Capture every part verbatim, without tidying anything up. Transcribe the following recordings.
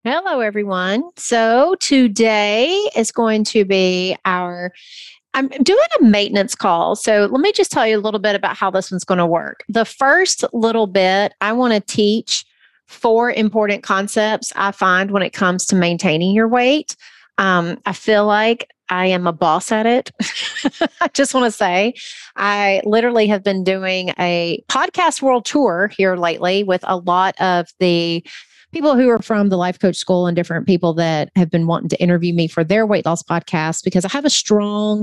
Hello, everyone. So today is going to be our, I'm doing a maintenance call. So let me just tell you a little bit about how this one's going to work. The first little bit, I want to teach four important concepts I find when it comes to maintaining your weight. Um, I feel like I am a boss at it. I just want to say, I literally have been doing a podcast world tour here lately with a lot of the people who are from the Life Coach School and different people that have been wanting to interview me for their weight loss podcast because I have a strong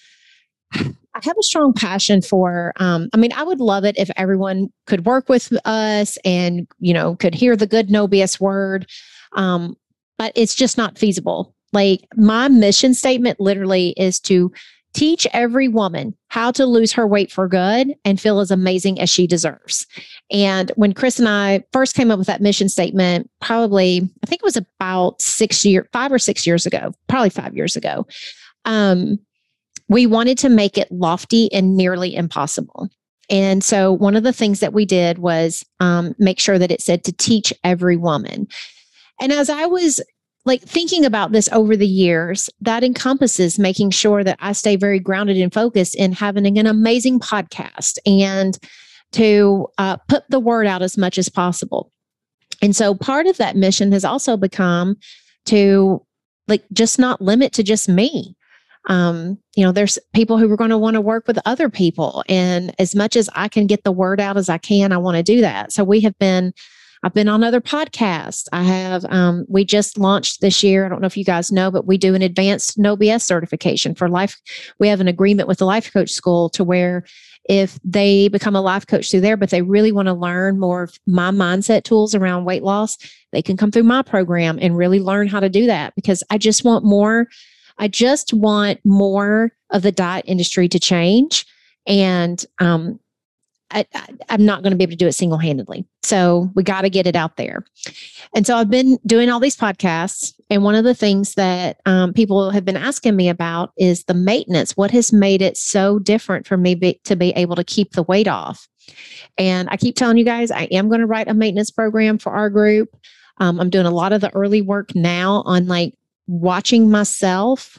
I have a strong passion for, um, I mean, I would love it if everyone could work with us and, you know, could hear the good no B S word. Um, but it's just not feasible. Like my mission statement literally is to teach every woman how to lose her weight for good and feel as amazing as she deserves. And when Chris and I first came up with that mission statement, probably, I think it was about six years, five or six years ago, probably five years ago. Um, we wanted to make it lofty and nearly impossible. And so one of the things that we did was um, make sure that it said to teach every woman. And as I was like thinking about this over the years, that encompasses making sure that I stay very grounded and focused in having an amazing podcast and to uh, put the word out as much as possible. And so part of that mission has also become to like just not limit to just me. Um, you know, there's people who are going to want to work with other people. And as much as I can get the word out as I can, I want to do that. So we have been, I've been on other podcasts. I have, um, we just launched this year. I don't know if you guys know, but we do an advanced no B S certification for life. We have an agreement with the Life Coach School to where if they become a life coach through there, but they really want to learn more of my mindset tools around weight loss, they can come through my program and really learn how to do that because I just want more I just want more of the diet industry to change. And um, I, I, I'm not going to be able to do it single-handedly. So we got to get it out there. And so I've been doing all these podcasts. And one of the things that um, people have been asking me about is the maintenance. What has made it so different for me be, to be able to keep the weight off? And I keep telling you guys, I am going to write a maintenance program for our group. Um, I'm doing a lot of the early work now on like watching myself,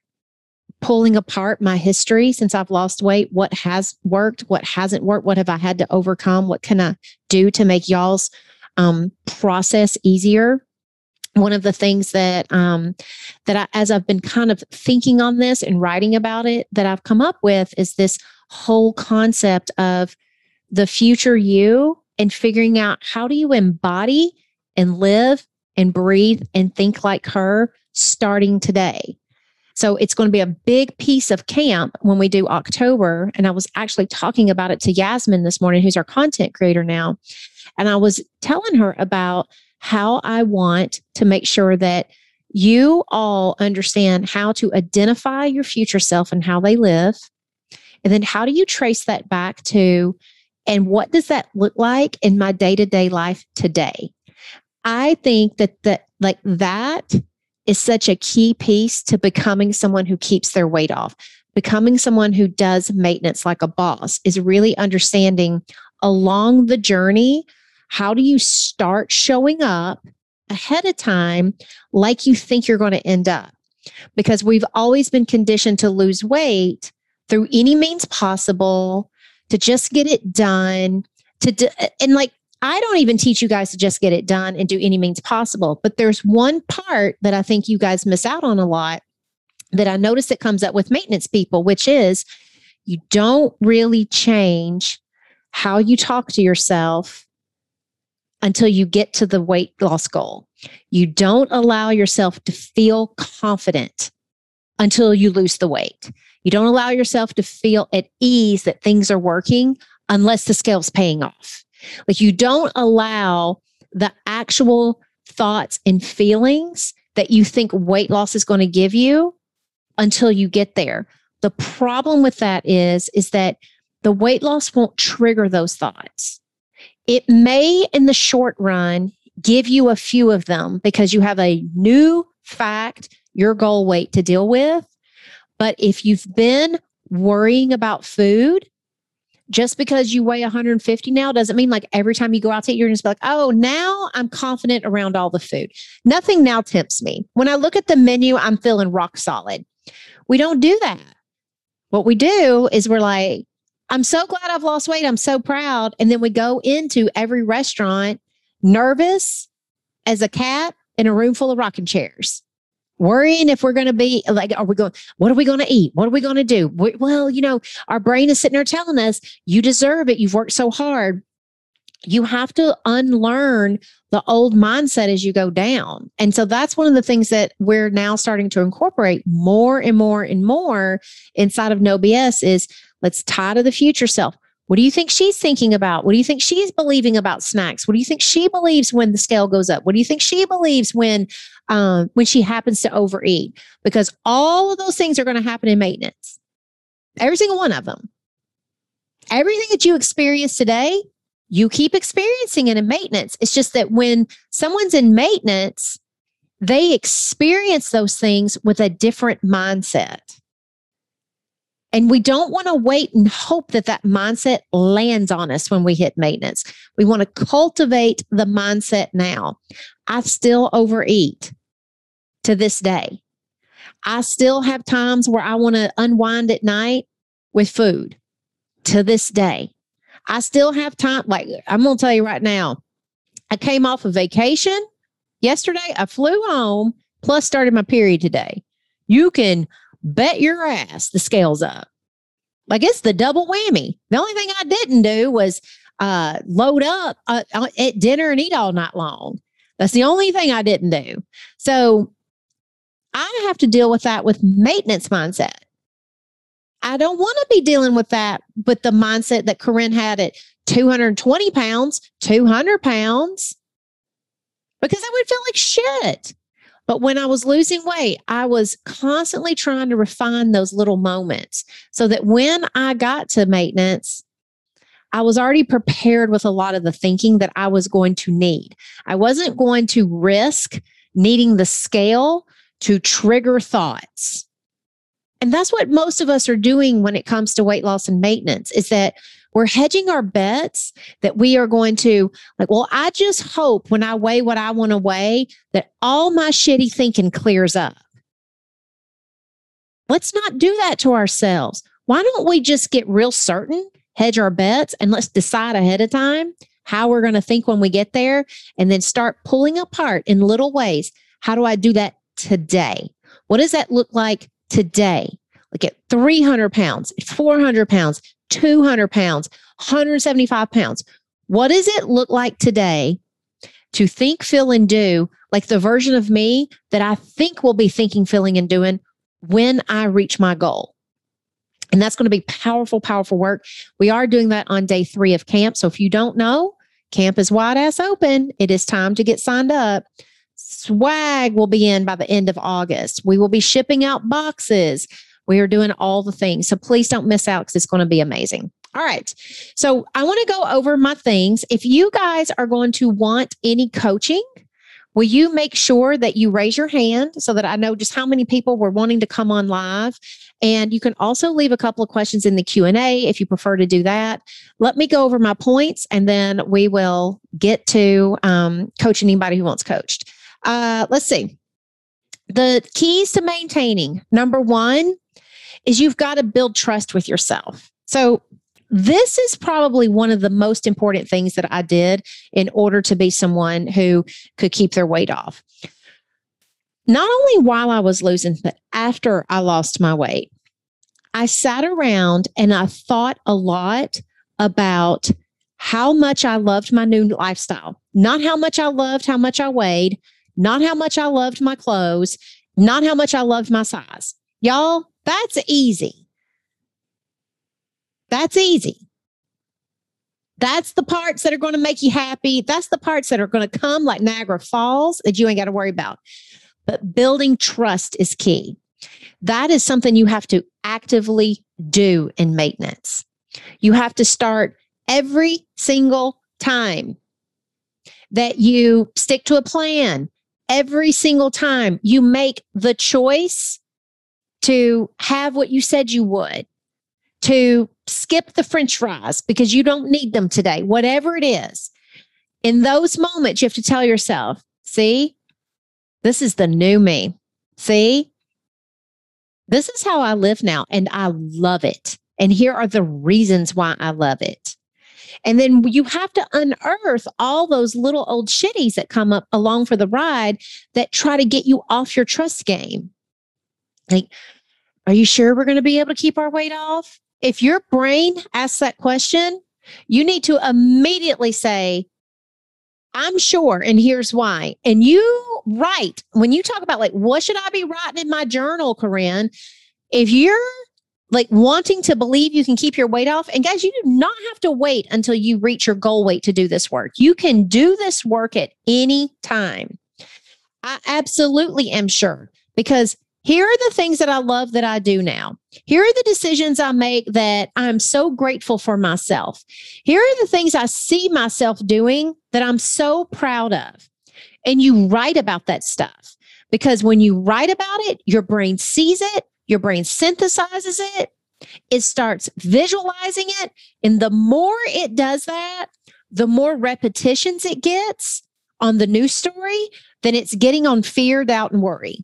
pulling apart my history since I've lost weight, what has worked, what hasn't worked, what have I had to overcome, what can I do to make y'all's um, process easier. One of the things that um, that I, as I've been kind of thinking on this and writing about it, that I've come up with is this whole concept of the future you and figuring out how do you embody and live and breathe and think like her starting today. So it's going to be a big piece of camp when we do October. And I was actually talking about it to Yasmin this morning, who's our content creator now. And I was telling her about how I want to make sure that you all understand how to identify your future self and how they live. And then how do you trace that back to, and what does that look like in my day-to-day life today? I think that that like that is such a key piece to becoming someone who keeps their weight off. Becoming someone who does maintenance like a boss is really understanding along the journey, how do you start showing up ahead of time like you think you're going to end up? Because we've always been conditioned to lose weight through any means possible, to just get it done, to do, and like, I don't even teach you guys to just get it done and do any means possible. But there's one part that I think you guys miss out on a lot that I notice that comes up with maintenance people, which is you don't really change how you talk to yourself until you get to the weight loss goal. You don't allow yourself to feel confident until you lose the weight. You don't allow yourself to feel at ease that things are working unless the scale's paying off. Like you don't allow the actual thoughts and feelings that you think weight loss is going to give you until you get there. The problem with that is, is that the weight loss won't trigger those thoughts. It may, in the short run, give you a few of them because you have a new fact, your goal weight to deal with. But if you've been worrying about food, just because you weigh one hundred fifty now doesn't mean like every time you go out to eat, you're just like, oh, now I'm confident around all the food. Nothing now tempts me. When I look at the menu, I'm feeling rock solid. We don't do that. What we do is we're like, I'm so glad I've lost weight. I'm so proud. And then we go into every restaurant nervous as a cat in a room full of rocking chairs, worrying if we're going to be like, are we going, what are we going to eat? What are we going to do? We, well, you know, our brain is sitting there telling us, you deserve it. You've worked so hard. You have to unlearn the old mindset as you go down. And so that's one of the things that we're now starting to incorporate more and more and more inside of No B S is let's tie to the future self. What do you think she's thinking about? What do you think she's believing about snacks? What do you think she believes when the scale goes up? What do you think she believes when um, when she happens to overeat? Because all of those things are going to happen in maintenance. Every single one of them. Everything that you experience today, you keep experiencing it in maintenance. It's just that when someone's in maintenance, they experience those things with a different mindset. And we don't want to wait and hope that that mindset lands on us when we hit maintenance. We want to cultivate the mindset now. I still overeat to this day. I still have times where I want to unwind at night with food to this day. I still have time. Like, I'm going to tell you right now, I came off a vacation yesterday. I flew home, plus started my period today. You can bet your ass the scale's up. Like, it's the double whammy. The only thing I didn't do was uh, load up uh, at dinner and eat all night long. That's the only thing I didn't do. So I have to deal with that with maintenance mindset. I don't want to be dealing with that with the mindset that Corinne had at two hundred twenty pounds, two hundred pounds, because I would feel like shit. But when I was losing weight, I was constantly trying to refine those little moments so that when I got to maintenance, I was already prepared with a lot of the thinking that I was going to need. I wasn't going to risk needing the scale to trigger thoughts. And that's what most of us are doing when it comes to weight loss and maintenance, is that we're hedging our bets that we are going to, like, well, I just hope when I weigh what I want to weigh that all my shitty thinking clears up. Let's not do that to ourselves. Why don't we just get real certain, hedge our bets, and let's decide ahead of time how we're going to think when we get there, and then start pulling apart in little ways. How do I do that today? What does that look like today? Like at three hundred pounds, four hundred pounds, two hundred pounds, one hundred seventy-five pounds. What does it look like today to think, feel, and do like the version of me that I think will be thinking, feeling, and doing when I reach my goal? And that's going to be powerful, powerful work. We are doing that on day three of camp. So if you don't know, camp is wide ass open. It is time to get signed up. Swag will be in by the end of August. We will be shipping out boxes. We are doing all the things. So please don't miss out because it's going to be amazing. All right. So I want to go over my things. If you guys are going to want any coaching, will you make sure that you raise your hand so that I know just how many people were wanting to come on live? And you can also leave a couple of questions in the Q and A if you prefer to do that. Let me go over my points, and then we will get to um, coaching anybody who wants coached. Uh, let's see. The keys to maintaining. Number one is you've got to build trust with yourself. So this is probably one of the most important things that I did in order to be someone who could keep their weight off. Not only while I was losing, but after I lost my weight, I sat around and I thought a lot about how much I loved my new lifestyle. Not how much I loved how much I weighed, not how much I loved my clothes, not how much I loved my size. Y'all, that's easy. That's easy. That's the parts that are going to make you happy. That's the parts that are going to come like Niagara Falls that you ain't got to worry about. But building trust is key. That is something you have to actively do in maintenance. You have to start every single time that you stick to a plan. Every single time you make the choice to have what you said you would, to skip the French fries because you don't need them today, whatever it is. In those moments, you have to tell yourself, see, this is the new me. See, this is how I live now, and I love it. And here are the reasons why I love it. And then you have to unearth all those little old shitties that come up along for the ride that try to get you off your trust game. Like, are you sure we're going to be able to keep our weight off? If your brain asks that question, you need to immediately say, I'm sure, and here's why. And you write, when you talk about like, what should I be writing in my journal, Corinne? If you're like wanting to believe you can keep your weight off, and guys, you do not have to wait until you reach your goal weight to do this work. You can do this work at any time. I absolutely am sure, because here are the things that I love that I do now. Here are the decisions I make that I'm so grateful for myself. Here are the things I see myself doing that I'm so proud of. And you write about that stuff, because when you write about it, your brain sees it, your brain synthesizes it, it starts visualizing it. And the more it does that, the more repetitions it gets on the news story than it's getting on fear, doubt, and worry.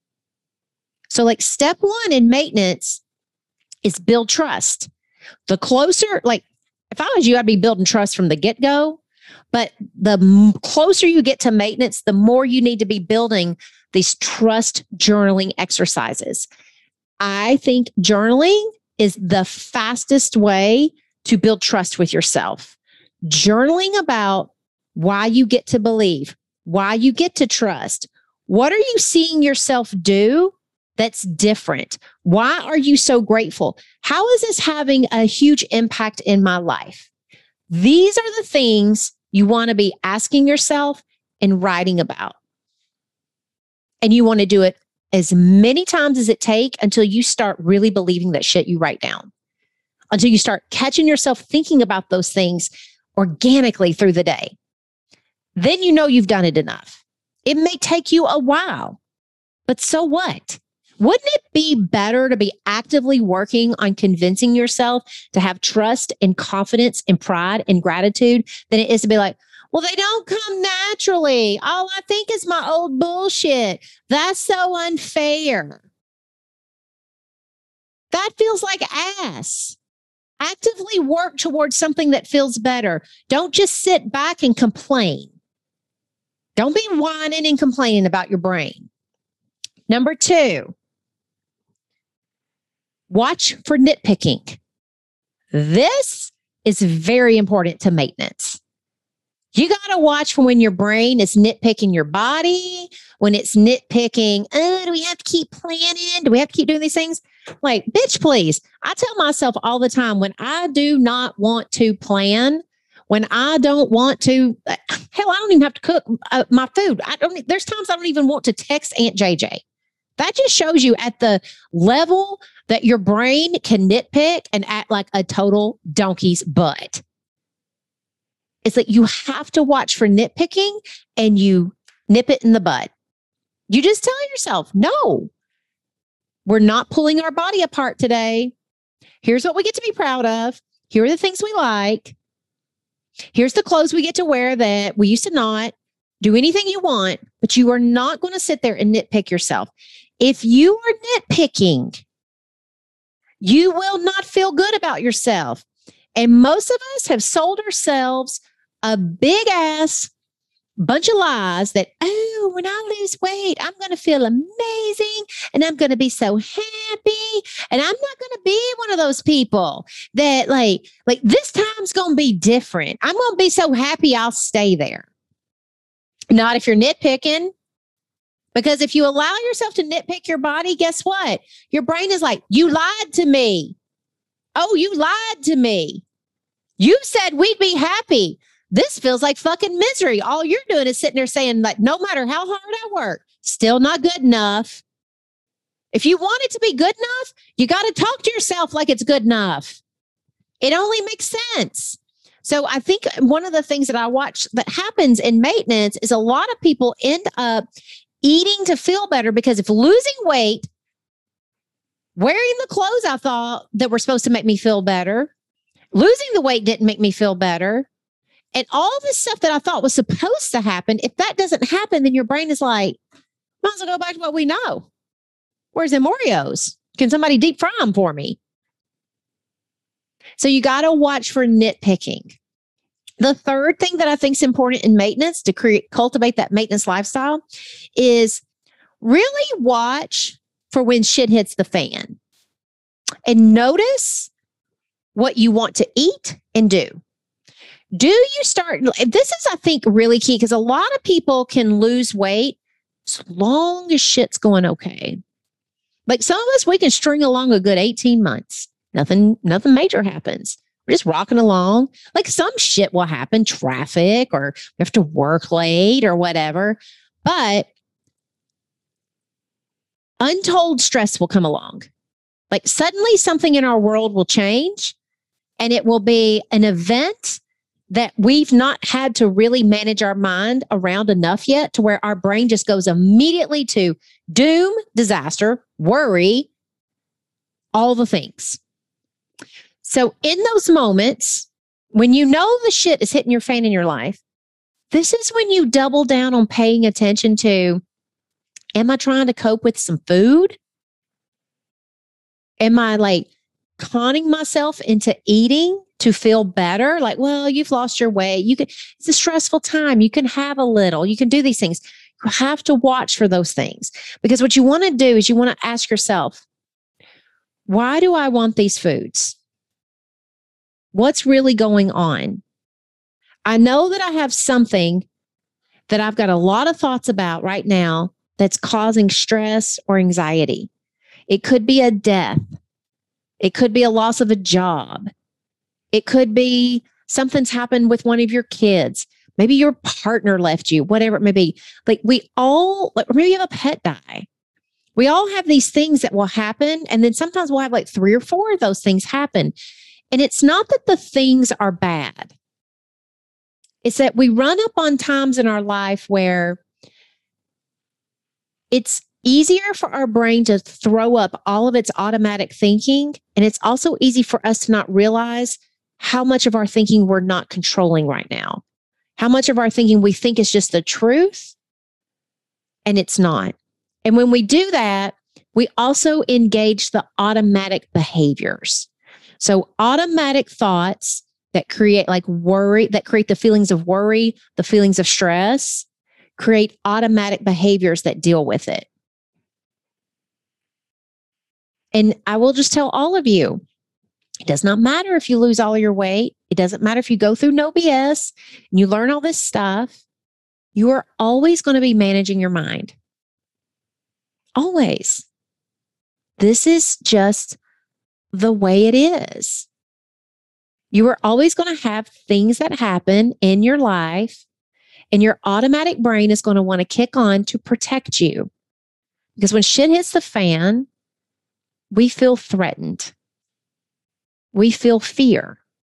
So like step one in maintenance is build trust. The closer, like if I was you, I'd be building trust from the get-go. But the m- closer you get to maintenance, the more you need to be building these trust journaling exercises. I think journaling is the fastest way to build trust with yourself. Journaling about why you get to believe, why you get to trust. What are you seeing yourself do that's different? Why are you so grateful? How is this having a huge impact in my life? These are the things you want to be asking yourself and writing about. And you want to do it as many times as it takes until you start really believing that shit you write down, until you start catching yourself thinking about those things organically through the day. Then you know you've done it enough. It may take you a while, but so what? Wouldn't it be better to be actively working on convincing yourself to have trust and confidence and pride and gratitude than it is to be like, well, they don't come naturally. All I think is my old bullshit. That's so unfair. That feels like ass. Actively work towards something that feels better. Don't just sit back and complain. Don't be whining and complaining about your brain. Number two, watch for nitpicking. This is very important to maintenance. You got to watch for when your brain is nitpicking your body, when it's nitpicking, oh, do we have to keep planning? Do we have to keep doing these things? Like, bitch, please. I tell myself all the time, when I do not want to plan, when I don't want to, hell, I don't even have to cook uh, my food. I don't, there's times I don't even want to text Aunt J J. That just shows you at the level that your brain can nitpick and act like a total donkey's butt. It's like you have to watch for nitpicking and you nip it in the bud. You just tell yourself, no, we're not pulling our body apart today. Here's what we get to be proud of. Here are the things we like. Here's the clothes we get to wear that we used to not. Do anything you want, but you are not going to sit there and nitpick yourself. If you are nitpicking, you will not feel good about yourself. And most of us have sold ourselves a big ass bunch of lies that, oh, when I lose weight, I'm going to feel amazing and I'm going to be so happy. And I'm not going to be one of those people that like, like this time's going to be different. I'm going to be so happy I'll stay there. Not if you're nitpicking. Because if you allow yourself to nitpick your body, guess what? Your brain is like, you lied to me. Oh, you lied to me. You said we'd be happy. This feels like fucking misery. All you're doing is sitting there saying, like, no matter how hard I work, still not good enough. If you want it to be good enough, you got to talk to yourself like it's good enough. It only makes sense. So I think one of the things that I watch that happens in maintenance is a lot of people end up eating to feel better, because if losing weight Wearing the clothes I thought that were supposed to make me feel better. Losing the weight didn't make me feel better. And all this stuff that I thought was supposed to happen, if that doesn't happen, then your brain is like, might as well go back to what we know. Where's them Oreos? Can somebody deep fry them for me? So you got to watch for nitpicking. The third thing that I think is important in maintenance to create, cultivate that maintenance lifestyle is really watch for when shit hits the fan and notice what you want to eat and do. Do you start, this is, I think, really key because a lot of people can lose weight as long as shit's going okay. Like some of us, we can string along a good eighteen months. Nothing, nothing major happens. We're just rocking along. Like some shit will happen, traffic, or we have to work late or whatever. But untold stress will come along. Like suddenly something in our world will change and it will be an event that we've not had to really manage our mind around enough yet to where our brain just goes immediately to doom, disaster, worry, all the things. So in those moments, when you know the shit is hitting your fan in your life, this is when you double down on paying attention to, am I trying to cope with some food? Am I like conning myself into eating to feel better? Like, well, you've lost your weight. You can, it's a stressful time. You can have a little, you can do these things. You have to watch for those things because what you want to do is you want to ask yourself, why do I want these foods? What's really going on? I know that I have something that I've got a lot of thoughts about right now that's causing stress or anxiety. It could be a death. It could be a loss of a job. It could be something's happened with one of your kids. Maybe your partner left you, whatever it may be. Like we all, like maybe you have a pet die. We all have these things that will happen. And then sometimes we'll have like three or four of those things happen. And it's not that the things are bad. It's that we run up on times in our life where it's easier for our brain to throw up all of its automatic thinking. And it's also easy for us to not realize how much of our thinking we're not controlling right now. How much of our thinking we think is just the truth and it's not. And when we do that, we also engage the automatic behaviors. So automatic thoughts that create like worry, that create the feelings of worry, the feelings of stress, create automatic behaviors that deal with it. And I will just tell all of you, it does not matter if you lose all of your weight. It doesn't matter if you go through no B S and you learn all this stuff. You are always going to be managing your mind. Always. This is just the way it is. You are always going to have things that happen in your life, and your automatic brain is going to want to kick on to protect you. Because when shit hits the fan, we feel threatened. We feel fear.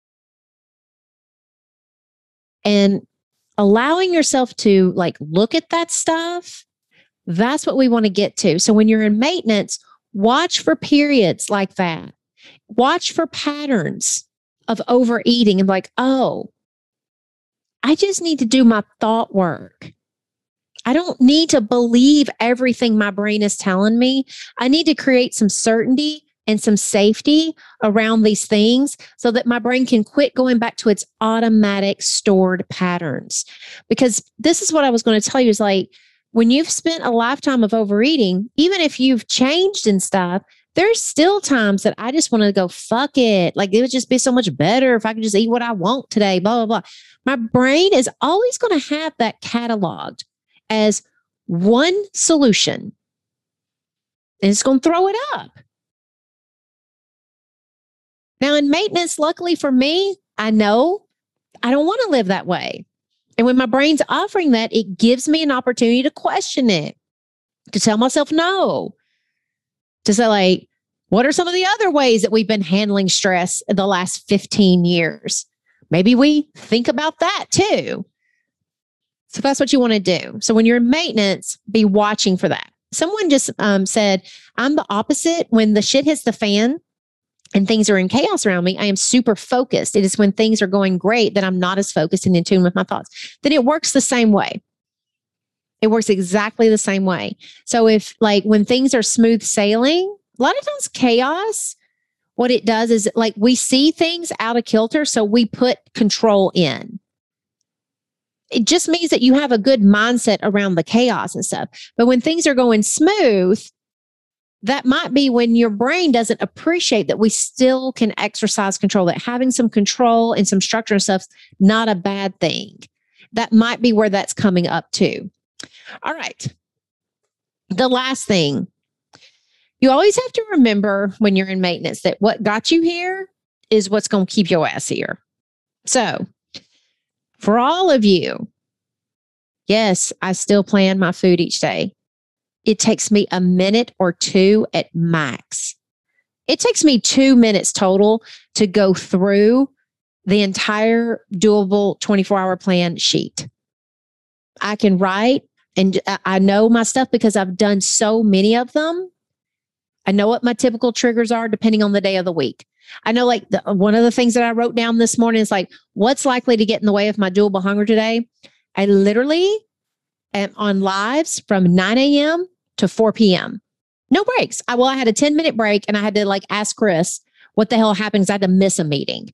And allowing yourself to like look at that stuff, that's what we want to get to. So when you're in maintenance, watch for periods like that. Watch for patterns of overeating and like, oh, I just need to do my thought work. I don't need to believe everything my brain is telling me. I need to create some certainty and some safety around these things so that my brain can quit going back to its automatic stored patterns. Because this is what I was going to tell you is like, when you've spent a lifetime of overeating, even if you've changed and stuff, there's still times that I just want to go, fuck it. Like it would just be so much better if I could just eat what I want today, blah, blah, blah. My brain is always going to have that cataloged as one solution. And it's going to throw it up. Now in maintenance, luckily for me, I know I don't want to live that way. And when my brain's offering that, it gives me an opportunity to question it, to tell myself no, to say like, what are some of the other ways that we've been handling stress in the last fifteen years? Maybe we think about that too. So that's what you want to do. So when you're in maintenance, be watching for that. Someone just um, said, I'm the opposite. When the shit hits the fan and things are in chaos around me, I am super focused. It is when things are going great that I'm not as focused and in tune with my thoughts. Then it works the same way. It works exactly the same way. So if like when things are smooth sailing, a lot of times chaos, what it does is like we see things out of kilter. So we put control in. It just means that you have a good mindset around the chaos and stuff. But when things are going smooth, that might be when your brain doesn't appreciate that we still can exercise control, that having some control and some structure and stuff's not a bad thing. That might be where that's coming up too. All right. The last thing, you always have to remember when you're in maintenance that what got you here is what's going to keep your ass here. So for all of you, yes, I still plan my food each day. It takes me a minute or two at max. It takes me two minutes total to go through the entire doable twenty-four hour plan sheet. I can write and I know my stuff because I've done so many of them. I know what my typical triggers are depending on the day of the week. I know like the, one of the things that I wrote down this morning is like, what's likely to get in the way of my doable hunger today? I literally am on lives from nine a.m. to four p.m. No breaks. I, well, I had a ten minute break and I had to like ask Chris what the hell happened because I had to miss a meeting.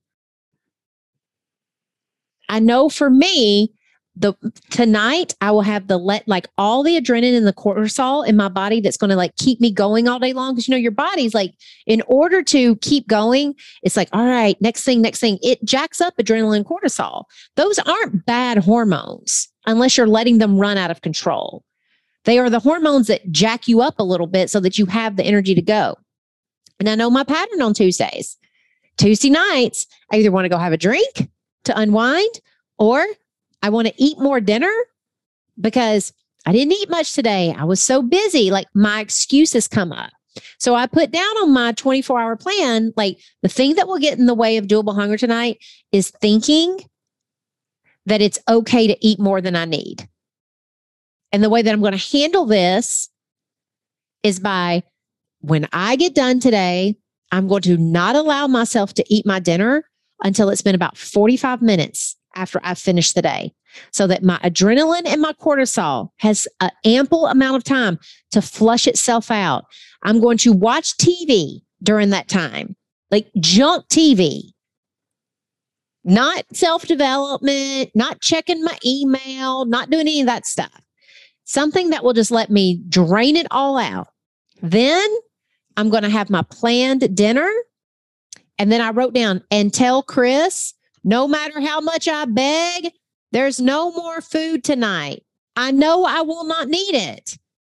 I know for me, the tonight I will have the let like all the adrenaline and the cortisol in my body that's going to like keep me going all day long. Because you know, your body's like, in order to keep going, it's like, all right, next thing, next thing. It jacks up adrenaline and cortisol. Those aren't bad hormones unless you're letting them run out of control. They are the hormones that jack you up a little bit so that you have the energy to go. And I know my pattern on Tuesdays. Tuesday nights, I either want to go have a drink to unwind or I want to eat more dinner because I didn't eat much today. I was so busy. Like my excuses come up. So I put down on my twenty-four hour plan, like the thing that will get in the way of doable hunger tonight is thinking that it's okay to eat more than I need. And the way that I'm going to handle this is by when I get done today, I'm going to not allow myself to eat my dinner until it's been about forty-five minutes after I've finished the day, so that my adrenaline and my cortisol has an ample amount of time to flush itself out. I'm going to watch T V during that time, like junk T V, not self-development, not checking my email, not doing any of that stuff. Something that will just let me drain it all out. Then I'm going to have my planned dinner. And then I wrote down and tell Chris, no matter how much I beg, there's no more food tonight. I know I will not need it.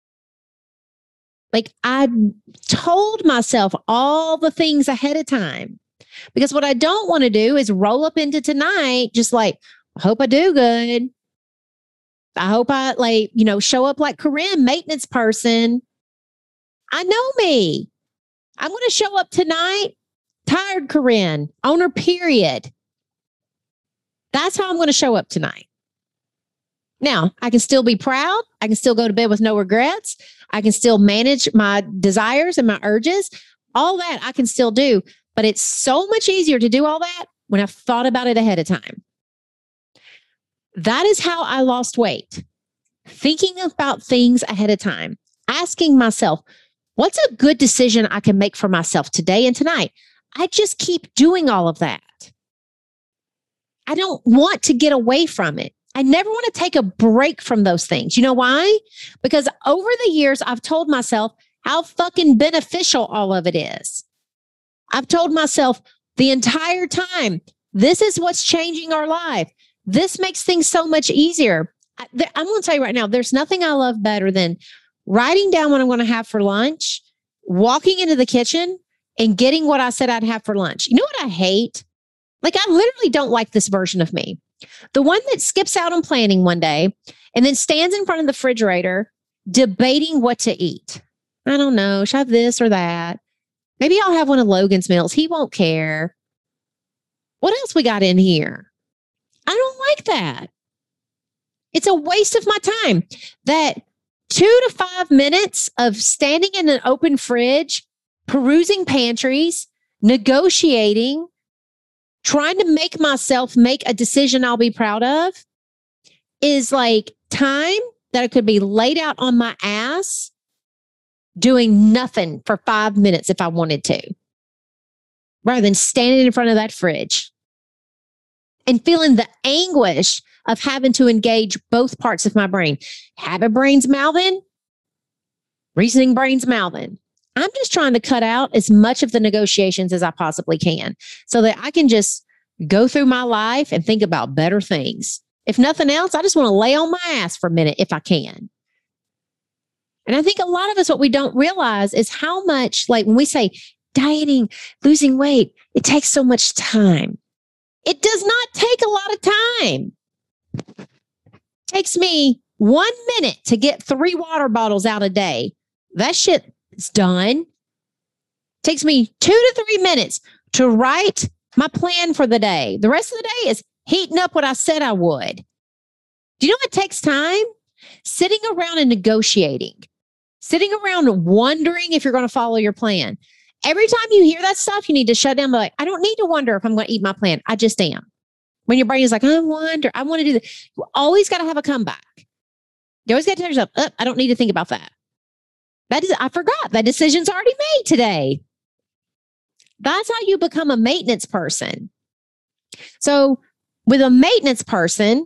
Like I told myself all the things ahead of time, because what I don't want to do is roll up into tonight just like, I hope I do good. I hope I like, you know, show up like Corinne, maintenance person. I know me. I'm going to show up tonight, tired Corinne, owner period. That's how I'm going to show up tonight. Now, I can still be proud. I can still go to bed with no regrets. I can still manage my desires and my urges. All that I can still do. But it's so much easier to do all that when I've thought about it ahead of time. That is how I lost weight. Thinking about things ahead of time. Asking myself, what's a good decision I can make for myself today and tonight? I just keep doing all of that. I don't want to get away from it. I never want to take a break from those things. You know why? Because over the years, I've told myself how fucking beneficial all of it is. I've told myself the entire time, this is what's changing our life. This makes things so much easier. I, th- I'm going to tell you right now, there's nothing I love better than writing down what I'm going to have for lunch, walking into the kitchen and getting what I said I'd have for lunch. You know what I hate? Like, I literally don't like this version of me. The one that skips out on planning one day and then stands in front of the refrigerator debating what to eat. I don't know. Should I have this or that? Maybe I'll have one of Logan's meals. He won't care. What else we got in here? I don't like that. It's a waste of my time. That two to five minutes of standing in an open fridge, perusing pantries, negotiating, trying to make myself make a decision I'll be proud of is like time that I could be laid out on my ass doing nothing for five minutes if I wanted to, rather than standing in front of that fridge and feeling the anguish of having to engage both parts of my brain. Habit brain's mouthing, reasoning brain's mouthing. I'm just trying to cut out as much of the negotiations as I possibly can so that I can just go through my life and think about better things. If nothing else, I just want to lay on my ass for a minute if I can. And I think a lot of us, what we don't realize is how much, like when we say dieting, losing weight, it takes so much time. It does not take a lot of time. It takes me one minute to get three water bottles out a day. That shit is done. It takes me two to three minutes to write my plan for the day. The rest of the day is heating up what I said I would. Do you know what takes time? Sitting around and negotiating. Sitting around wondering if you're going to follow your plan. Every time you hear that stuff, you need to shut down. Be like, I don't need to wonder if I'm going to eat my plan. I just am. When your brain is like, I wonder, I want to do this. You always got to have a comeback. You always got to tell yourself, oh, I don't need to think about that. That is, I forgot. That decision's already made today. That's how you become a maintenance person. So with a maintenance person,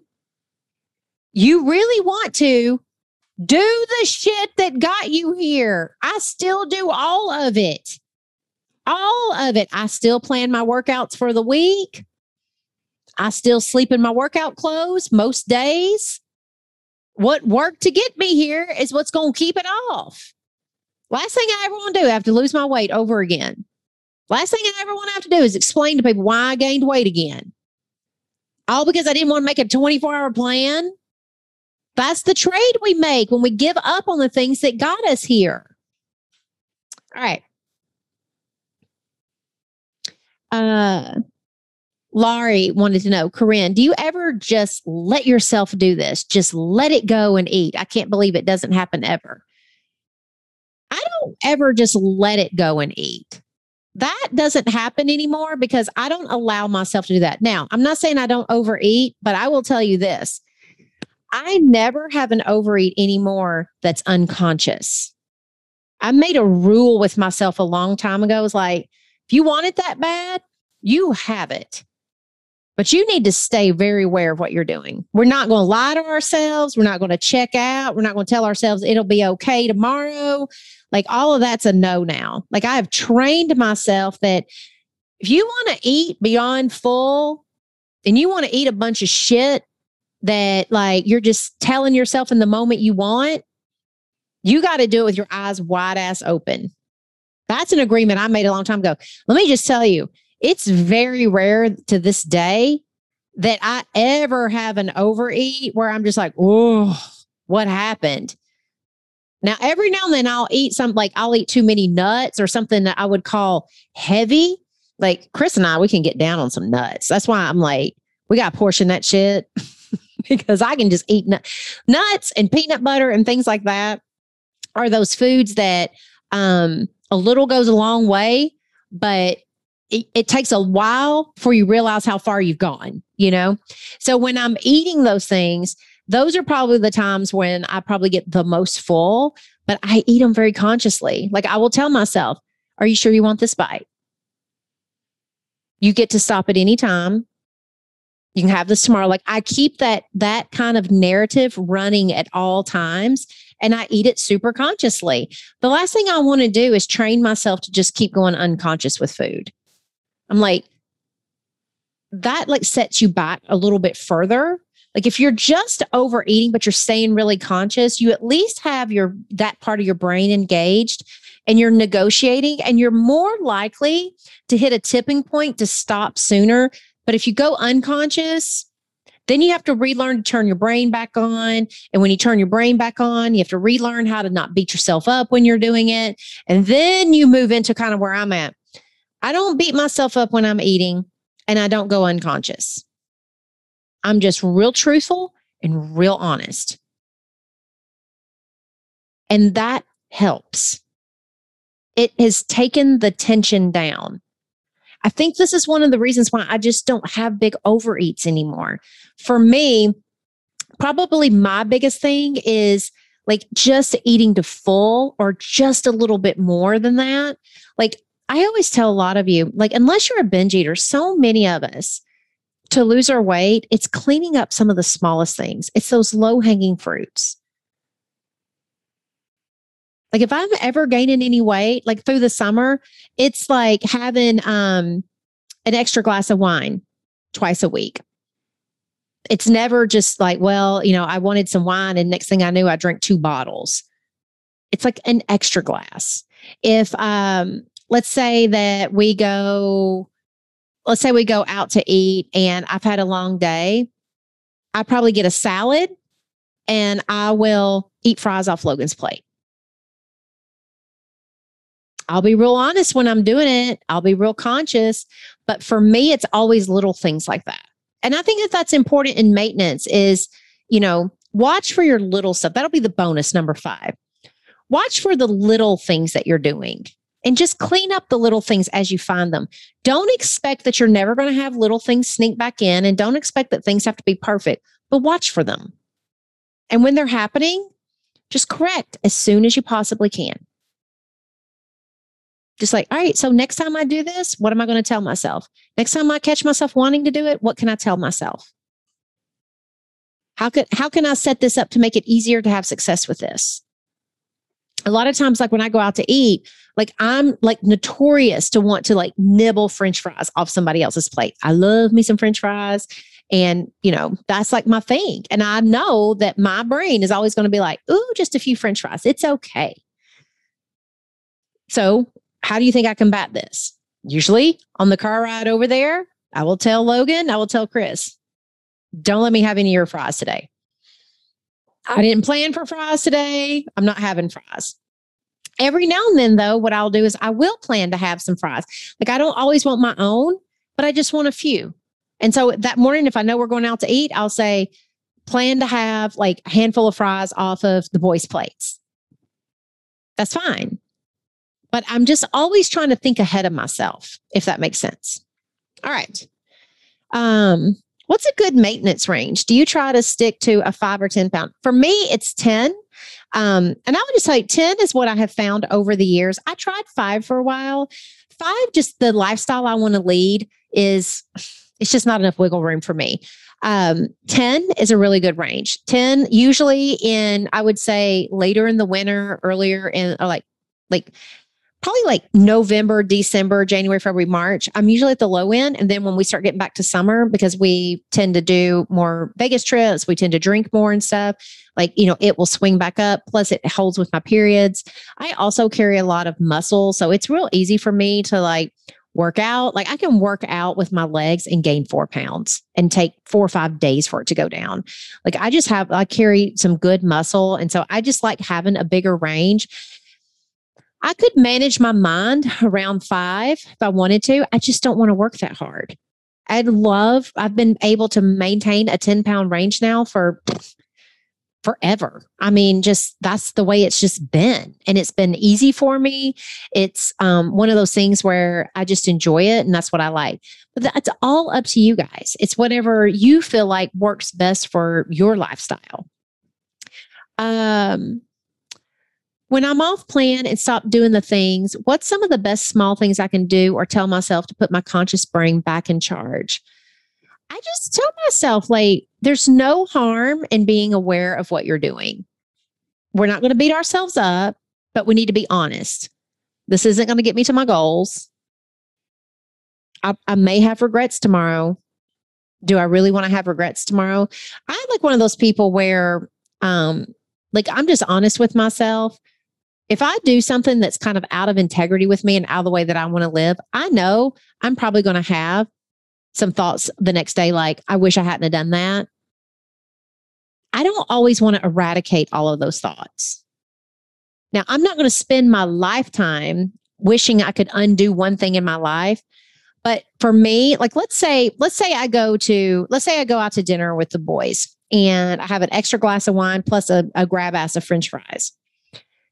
you really want to do the shit that got you here. I still do all of it. All of it. I still plan my workouts for the week. I still sleep in my workout clothes most days. What worked to get me here is what's going to keep it off. Last thing I ever want to do, I have to lose my weight over again. Last thing I ever want to have to do is explain to people why I gained weight again. All because I didn't want to make a twenty-four hour plan. That's the trade we make when we give up on the things that got us here. All right. Uh, Laurie wanted to know, Corinne, do you ever just let yourself do this? Just let it go and eat. I can't believe it doesn't happen ever. I don't ever just let it go and eat. That doesn't happen anymore because I don't allow myself to do that. Now, I'm not saying I don't overeat, but I will tell you this. I never have an overeat anymore that's unconscious. I made a rule with myself a long time ago. It was like, if you want it that bad, you have it. But you need to stay very aware of what you're doing. We're not going to lie to ourselves. We're not going to check out. We're not going to tell ourselves it'll be okay tomorrow. Like all of that's a no now. Like I have trained myself that if you want to eat beyond full and you want to eat a bunch of shit that like you're just telling yourself in the moment you want, you got to do it with your eyes wide ass open. That's an agreement I made a long time ago. Let me just tell you, it's very rare to this day that I ever have an overeat where I'm just like, oh, what happened? Now, every now and then I'll eat something like I'll eat too many nuts or something that I would call heavy. Like Chris and I, we can get down on some nuts. That's why I'm like, we got to portion that shit because I can just eat nut- nuts and peanut butter and things like that are those foods that um, a little goes a long way, but it, it takes a while before you realize how far you've gone, you know? So when I'm eating those things, those are probably the times when I probably get the most full, but I eat them very consciously. Like I will tell myself, are you sure you want this bite? You get to stop at any time. You can have this tomorrow. Like I keep that, that kind of narrative running at all times and I eat it super consciously. The last thing I want to do is train myself to just keep going unconscious with food. I'm like, that like sets you back a little bit further. Like if you're just overeating, but you're staying really conscious, you at least have your, that part of your brain engaged and you're negotiating and you're more likely to hit a tipping point to stop sooner. But if you go unconscious, then you have to relearn to turn your brain back on. And when you turn your brain back on, you have to relearn how to not beat yourself up when you're doing it. And then you move into kind of where I'm at. I don't beat myself up when I'm eating and I don't go unconscious. I'm just real truthful and real honest. And that helps. It has taken the tension down. I think this is one of the reasons why I just don't have big overeats anymore. For me, probably my biggest thing is like just eating to full or just a little bit more than that. Like I always tell a lot of you, like, unless you're a binge eater, so many of us to lose our weight, it's cleaning up some of the smallest things. It's those low hanging fruits. Like if I'm ever gaining any weight, like through the summer, it's like having um, an extra glass of wine twice a week. It's never just like, well, you know, I wanted some wine and next thing I knew, I drank two bottles. It's like an extra glass. If, um, let's say that we go, let's say we go out to eat and I've had a long day, I probably get a salad and I will eat fries off Logan's plate. I'll be real honest when I'm doing it. I'll be real conscious. But for me, it's always little things like that. And I think that that's important in maintenance is, you know, watch for your little stuff. That'll be the bonus number five. Watch for the little things that you're doing and just clean up the little things as you find them. Don't expect that you're never going to have little things sneak back in and don't expect that things have to be perfect, but watch for them. And when they're happening, just correct as soon as you possibly can. Just like, all right, so next time I do this, what am I going to tell myself? Next time I catch myself wanting to do it, what can I tell myself? How can, how can I set this up to make it easier to have success with this? A lot of times, like when I go out to eat, like I'm like notorious to want to like nibble French fries off somebody else's plate. I love me some French fries. And, you know, that's like my thing. And I know that my brain is always going to be like, ooh, just a few French fries. It's okay. So how do you think I combat this? Usually on the car ride over there, I will tell Logan, I will tell Chris, don't let me have any of your fries today. I didn't plan for fries today. I'm not having fries. Every now and then, though, what I'll do is I will plan to have some fries. Like I don't always want my own, but I just want a few. And so that morning, if I know we're going out to eat, I'll say, plan to have like a handful of fries off of the boys' plates. That's fine. But I'm just always trying to think ahead of myself, if that makes sense. All right. Um, what's a good maintenance range? Do you try to stick to a five or ten pound? For me, it's ten. Um, and I would just say ten is what I have found over the years. I tried five for a while. Five, just the lifestyle I want to lead is, it's just not enough wiggle room for me. Um, ten is a really good range. ten, usually in, I would say later in the winter, earlier in, or like, like, probably like November, December, January, February, March. I'm usually at the low end. And then when we start getting back to summer, because we tend to do more Vegas trips, we tend to drink more and stuff, like, you know, it will swing back up. Plus it holds with my periods. I also carry a lot of muscle. So it's real easy for me to like work out. Like I can work out with my legs and gain four pounds and take four or five days for it to go down. Like I just have, I carry some good muscle. And so I just like having a bigger range. I could manage my mind around five if I wanted to. I just don't want to work that hard. I'd love, I've been able to maintain a ten pound range now for forever. I mean, just that's the way it's just been. And it's been easy for me. It's um, one of those things where I just enjoy it and that's what I like. But that's all up to you guys. It's whatever you feel like works best for your lifestyle. Um, When I'm off plan and stop doing the things, what's some of the best small things I can do or tell myself to put my conscious brain back in charge? I just tell myself, like, there's no harm in being aware of what you're doing. We're not going to beat ourselves up, but we need to be honest. This isn't going to get me to my goals. I, I may have regrets tomorrow. Do I really want to have regrets tomorrow? I'm like one of those people where, um, like, I'm just honest with myself. If I do something that's kind of out of integrity with me and out of the way that I want to live, I know I'm probably going to have some thoughts the next day, like, I wish I hadn't have done that. I don't always want to eradicate all of those thoughts. Now, I'm not going to spend my lifetime wishing I could undo one thing in my life. But for me, like, let's say, let's say I go to, let's say I go out to dinner with the boys and I have an extra glass of wine plus a, a grab ass of French fries.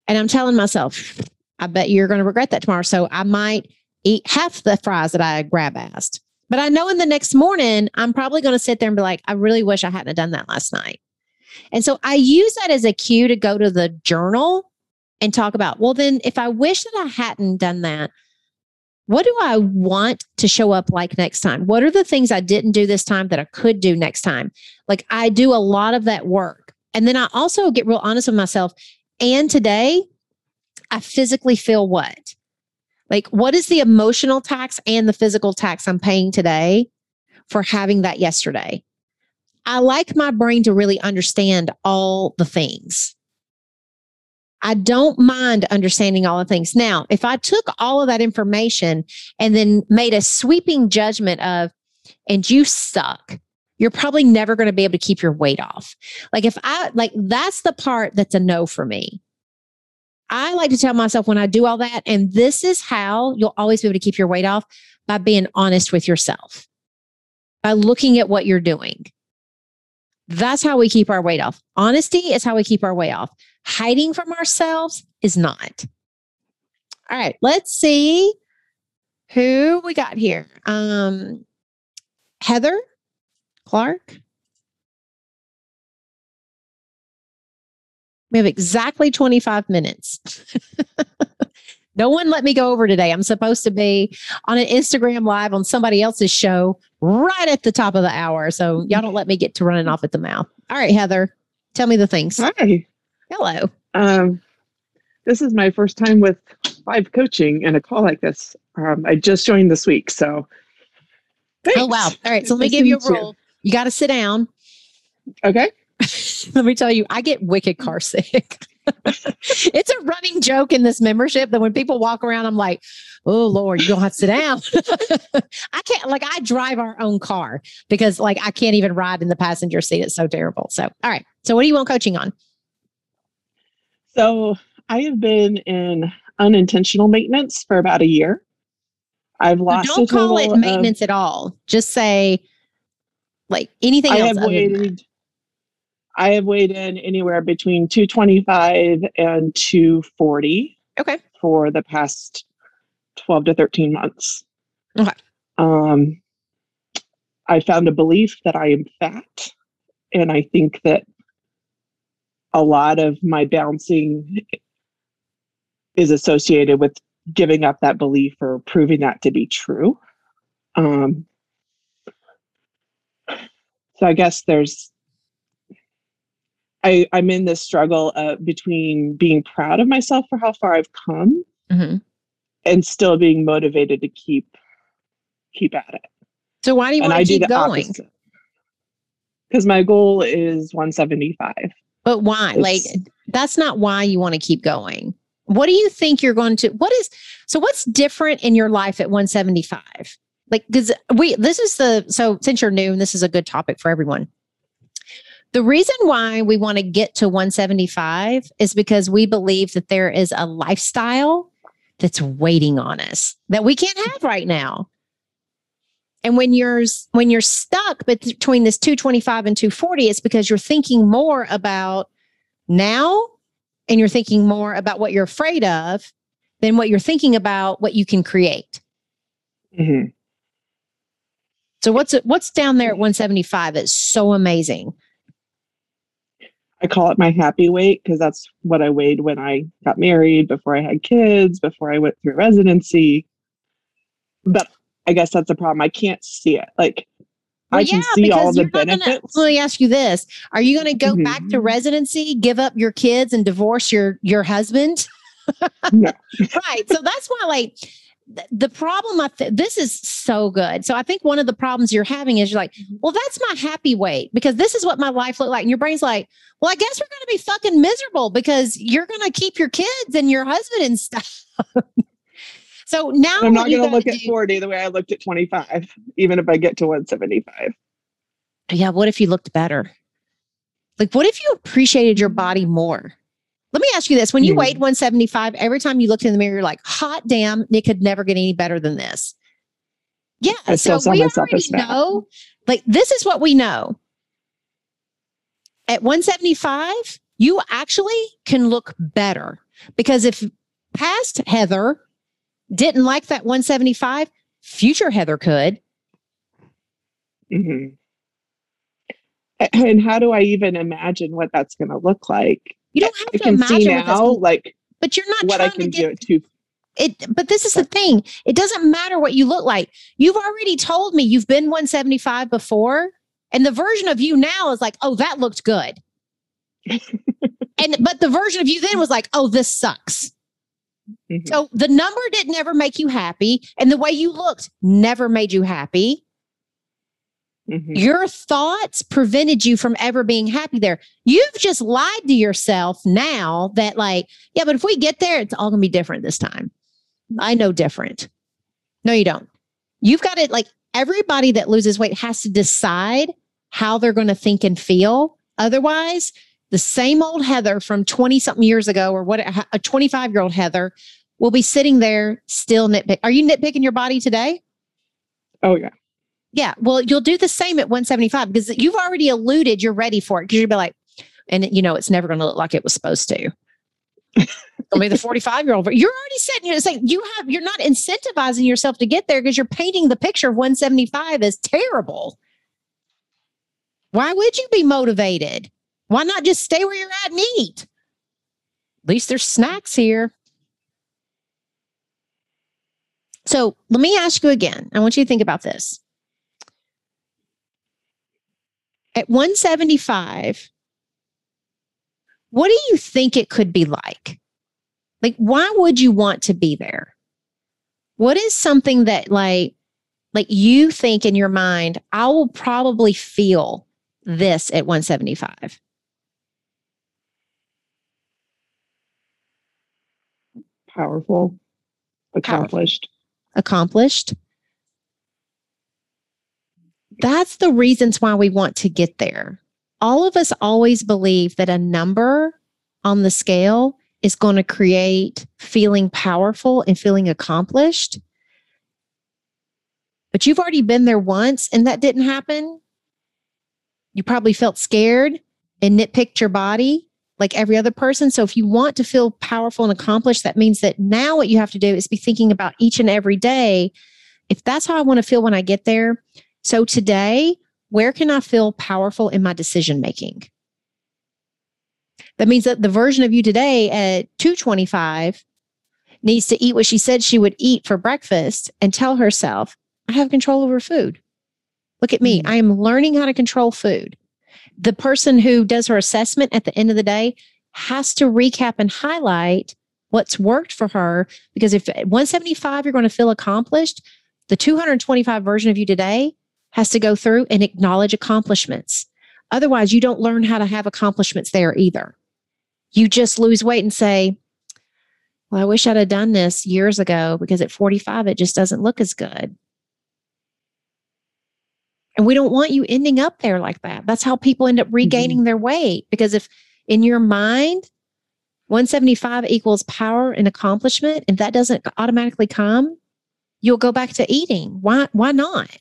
And I'm telling myself, I bet you're going to regret that tomorrow. So I might eat half the fries that I grab asked. But I know in the next morning, I'm probably going to sit there and be like, I really wish I hadn't done that last night. And so I use that as a cue to go to the journal and talk about, well, then if I wish that I hadn't done that, what do I want to show up like next time? What are the things I didn't do this time that I could do next time? Like I do a lot of that work. And then I also get real honest with myself. And today, I physically feel what? Like, what is the emotional tax and the physical tax I'm paying today for having that yesterday? I like my brain to really understand all the things. I don't mind understanding all the things. Now, if I took all of that information and then made a sweeping judgment of, and you suck, you're probably never going to be able to keep your weight off. Like if I, like, that's the part that's a no for me. I like to tell myself when I do all that, and this is how you'll always be able to keep your weight off, by being honest with yourself, by looking at what you're doing. That's how we keep our weight off. Honesty is how we keep our weight off. Hiding from ourselves is not. All right, let's see who we got here. Um, Heather Clark. We have exactly twenty-five minutes. No one let me go over today. I'm supposed to be on an Instagram live on somebody else's show right at the top of the hour. So y'all don't let me get to running off at the mouth. All right, Heather, tell me the things. Hi. Hello. Um, this is my first time with live coaching and a call like this. Um, I just joined this week. So thanks. Oh, wow. All right. So let me Nice give to you a meet you. rule. You got to sit down. Okay. Let me tell you, I get wicked car sick. It's a running joke in this membership that when people walk around, I'm like, oh, Lord, you're going to have to sit down. I can't, like, I drive our own car because, like, I can't even ride in the passenger seat. It's so terrible. So, all right. So, what do you want coaching on? So I have been in unintentional maintenance for about a year. I've lost. So don't a call total it maintenance of, at all. Just say, like, anything I else. have Other than that. weighed. I have weighed in anywhere between two twenty-five and two forty. Okay. For the past twelve to thirteen months. Okay. Um, I found a belief that I am fat. And I think that a lot of my bouncing is associated with giving up that belief or proving that to be true. Um, so I guess there's, I, I'm in this struggle uh, between being proud of myself for how far I've come, mm-hmm. and still being motivated to keep keep at it. So why do you and want I to keep going? Because my goal is one seventy-five. But why? It's, like, that's not why you want to keep going. What do you think you're going to, what is, so what's different in your life at one seventy-five? Like, because we, this is the, so since you're new, and this is a good topic for everyone. The reason why we want to get to one seventy-five is because we believe that there is a lifestyle that's waiting on us that we can't have right now. And when you're when you're stuck between this two twenty-five and two forty, it's because you're thinking more about now, and you're thinking more about what you're afraid of than what you're thinking about what you can create. Mm-hmm. So what's what's down there at one seventy-five that's so amazing? I call it my happy weight because that's what I weighed when I got married, before I had kids, before I went through residency. But I guess that's a problem. I can't see it. Like, well, I can yeah, see all the benefits. Gonna, let me ask you this. Are you going to go mm-hmm. back to residency, give up your kids, and divorce your, your husband? No. Right. So that's why, like, the problem, I th- this is so good. So I think one of the problems you're having is you're like, well, that's my happy weight because this is what my life looked like. And your brain's like, well, I guess we're going to be fucking miserable because you're going to keep your kids and your husband and stuff. So now I'm not going to look do, at forty the way I looked at twenty-five, even if I get to one seventy-five. Yeah. What if you looked better? Like, what if you appreciated your body more? Let me ask you this. When you mm. weighed one seventy-five, every time you looked in the mirror, you're like, hot damn, it could never get any better than this. Yeah. I so we already know, like, this is what we know. At one seventy-five, you actually can look better, because if past Heather didn't like that one seventy-five, future Heather could. Mm-hmm. And how do I even imagine what that's going to look like? You don't have I to can imagine see what that's now, gonna, like but you're not what I trying can to get do to. it. But this is the thing. It doesn't matter what you look like. You've already told me you've been one seventy-five before. And the version of you now is like, oh, that looked good. and but the version of you then was like, oh, this sucks. Mm-hmm. So the number didn't ever make you happy. And the way you looked never made you happy. Mm-hmm. Your thoughts prevented you from ever being happy there. You've just lied to yourself now that, like, yeah, but if we get there, it's all going to be different this time. I know different. No, you don't. You've got to, like, everybody that loses weight has to decide how they're going to think and feel. Otherwise, the same old Heather from twenty something years ago, or what, a twenty-five year old Heather will be sitting there still nitpick. Are you nitpicking your body today? Oh, yeah. Yeah. Well, you'll do the same at one seventy-five, because you've already alluded you're ready for it. Because you'll be like, and you know, it's never going to look like it was supposed to. It'll be the forty-five year old. You're already sitting here saying you have, you're not incentivizing yourself to get there, because you're painting the picture of one seventy-five as terrible. Why would you be motivated? Why not just stay where you're at and eat? At least there's snacks here. So let me ask you again. I want you to think about this. At one seventy-five, what do you think it could be like? Like, why would you want to be there? What is something that like, like you think in your mind, I will probably feel this at one seventy-five? Powerful, accomplished. Powerful. Accomplished. That's the reasons why we want to get there. All of us always believe that a number on the scale is going to create feeling powerful and feeling accomplished. But you've already been there once and that didn't happen. You probably felt scared and nitpicked your body like every other person. So if you want to feel powerful and accomplished, that means that now what you have to do is be thinking about each and every day. If that's how I want to feel when I get there. So today, where can I feel powerful in my decision making? That means that the version of you today at two twenty-five needs to eat what she said she would eat for breakfast and tell herself, I have control over food. Look at me. Mm-hmm. I am learning how to control food. The person who does her assessment at the end of the day has to recap and highlight what's worked for her. Because if at one seventy-five, you're going to feel accomplished, the two twenty-five version of you today has to go through and acknowledge accomplishments. Otherwise, you don't learn how to have accomplishments there either. You just lose weight and say, well, I wish I'd have done this years ago, because at forty-five, it just doesn't look as good. And we don't want you ending up there like that. That's how people end up regaining mm-hmm. their weight. Because if in your mind, one seventy-five equals power and accomplishment, and that doesn't automatically come, you'll go back to eating. Why, why not?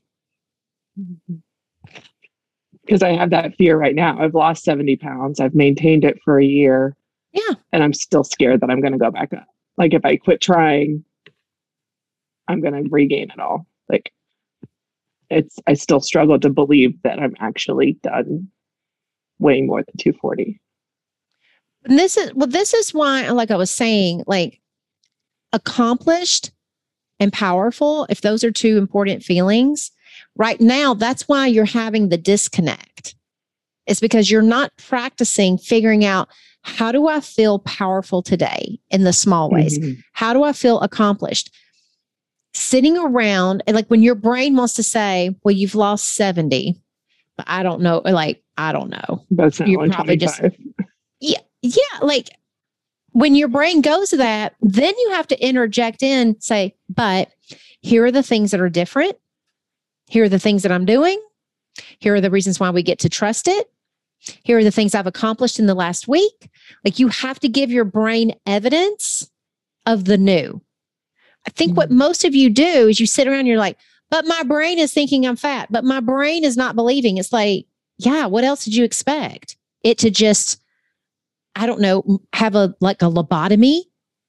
Because I have that fear right now. I've lost seventy pounds. I've maintained it for a year. Yeah. And I'm still scared that I'm going to go back up. Like if I quit trying, I'm going to regain it all. Like it's, I still struggle to believe that I'm actually done weighing more than two forty. And this is, well, this is why, like I was saying, like accomplished and powerful, if those are two important feelings, right now, that's why you're having the disconnect. It's because you're not practicing figuring out, how do I feel powerful today in the small ways? Mm-hmm. How do I feel accomplished? Sitting around, and like when your brain wants to say, well, you've lost seventy, but I don't know, like, I don't know. That's not you're probably just, yeah, yeah. Like when your brain goes to that, then you have to interject in, say, but here are the things that are different. Here are the things that I'm doing. Here are the reasons why we get to trust it. Here are the things I've accomplished in the last week. Like you have to give your brain evidence of the new. I think mm-hmm. what most of you do is you sit around and you're like, but my brain is thinking I'm fat, but my brain is not believing. It's like, yeah, what else did you expect? It to just I don't know, have a like a lobotomy.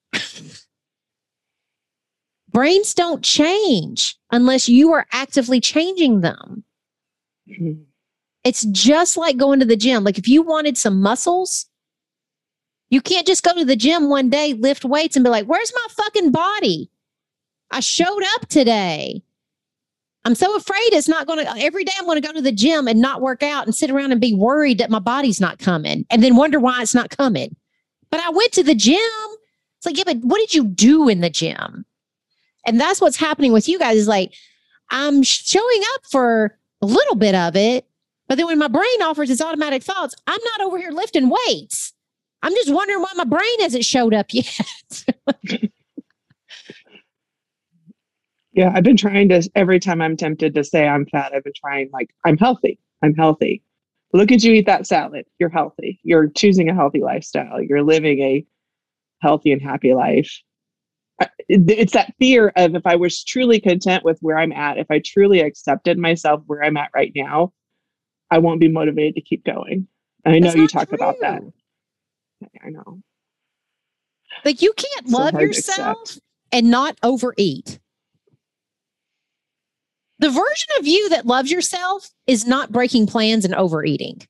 Brains don't change unless you are actively changing them. Mm-hmm. It's just like going to the gym. Like if you wanted some muscles, you can't just go to the gym one day, lift weights and be like, where's my fucking body? I showed up today. I'm so afraid it's not going to, every day I'm going to go to the gym and not work out and sit around and be worried that my body's not coming and then wonder why it's not coming. But I went to the gym. It's like, yeah, but what did you do in the gym? And that's what's happening with you guys is like, I'm showing up for a little bit of it, but then when my brain offers its automatic thoughts, I'm not over here lifting weights. I'm just wondering why my brain hasn't showed up yet. Yeah, I've been trying to, every time I'm tempted to say I'm fat, I've been trying like, I'm healthy. I'm healthy. Look at you eat that salad. You're healthy. You're choosing a healthy lifestyle. You're living a healthy and happy life. It's that fear of if I was truly content with where I'm at, if I truly accepted myself where I'm at right now, I won't be motivated to keep going. And I know you talk true. about that. I know. Like you can't so love yourself and not overeat. The version of you that loves yourself is not breaking plans and overeating.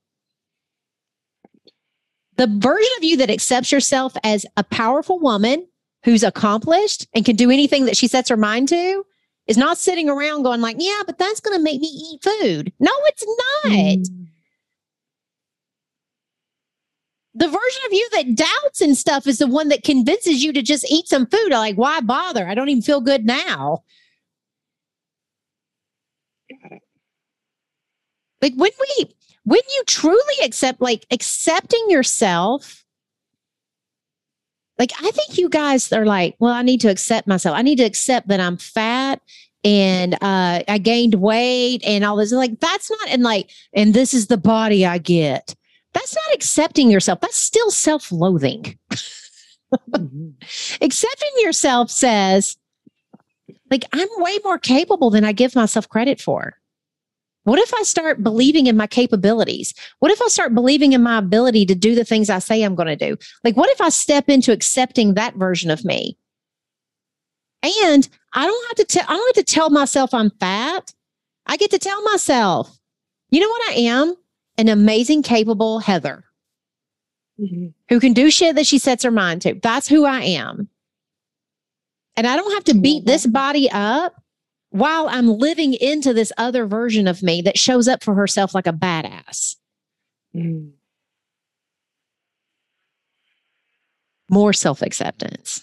The version of you that accepts yourself as a powerful woman who's accomplished and can do anything that she sets her mind to is not sitting around going like, yeah, but that's going to make me eat food. No, it's not. Mm. The version of you that doubts and stuff is the one that convinces you to just eat some food. Like, why bother? I don't even feel good now. Like when we, when you truly accept, like accepting yourself, like I think you guys are like, well, I need to accept myself. I need to accept that I'm fat and uh, I gained weight and all this. Like that's not, and like, and this is the body I get. That's not accepting yourself. That's still self-loathing. Mm-hmm. Accepting yourself says, like, I'm way more capable than I give myself credit for. What if I start believing in my capabilities? What if I start believing in my ability to do the things I say I'm going to do? Like, what if I step into accepting that version of me? And I don't have to tell, I don't have to tell myself I'm fat. I get to tell myself, you know what I am? An amazing, capable Heather mm-hmm. who can do shit that she sets her mind to. That's who I am. And I don't have to beat this body up while I'm living into this other version of me that shows up for herself like a badass. Mm. More self-acceptance.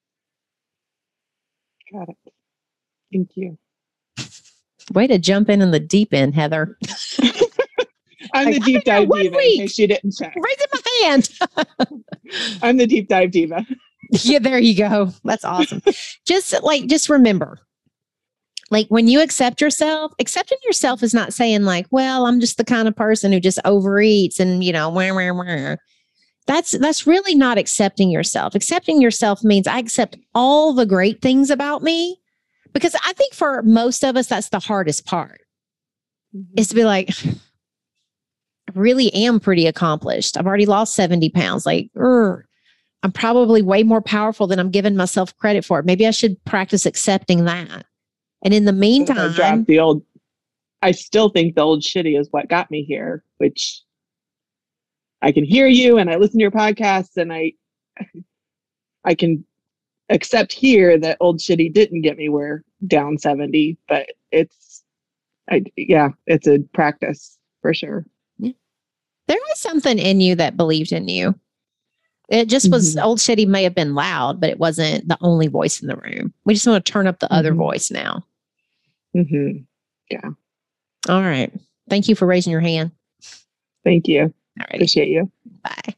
Got it. Thank you. Way to jump in in the deep end, Heather. I'm like, the deep dive diva week. In case you didn't check. Raising my hand. I'm the deep dive diva. Yeah, there you go. That's awesome. Just like, just remember, like when you accept yourself, accepting yourself is not saying like, well, I'm just the kind of person who just overeats and, you know, wah, wah, wah. That's, that's really not accepting yourself. Accepting yourself means I accept all the great things about me, because I think for most of us, that's the hardest part mm-hmm. is to be like, I really am pretty accomplished. I've already lost seventy pounds. Like, er, I'm probably way more powerful than I'm giving myself credit for. Maybe I should practice accepting that. And in the meantime, I the old, I still think the old shitty is what got me here, which I can hear you and I listen to your podcasts and I, I can accept here that old shitty didn't get me where down seventy, but it's, I, yeah, it's a practice for sure. There was something in you that believed in you. It just was mm-hmm. old shitty may have been loud, but it wasn't the only voice in the room. We just want to turn up the mm-hmm. other voice now. Mm-hmm. Yeah. All right. Thank you for raising your hand. Thank you. All right. Appreciate you. Bye.